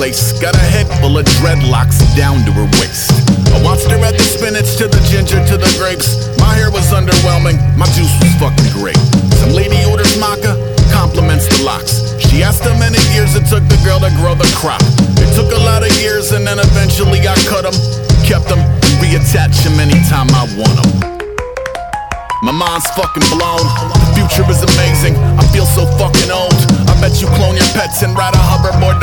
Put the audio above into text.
place. Got a head full of dreadlocks down to her waist. I watched her add the spinach to the ginger to the grapes. My hair was underwhelming, my juice was fucking great. Some lady orders maca, compliments the locks. She asked how many years it took the girl to grow the crop. It took a lot of years and then eventually I cut them, kept them, and reattach them anytime I want them. My mind's fucking blown, the future is amazing, I feel so fucking old. I bet you clone your pets and ride a hoverboard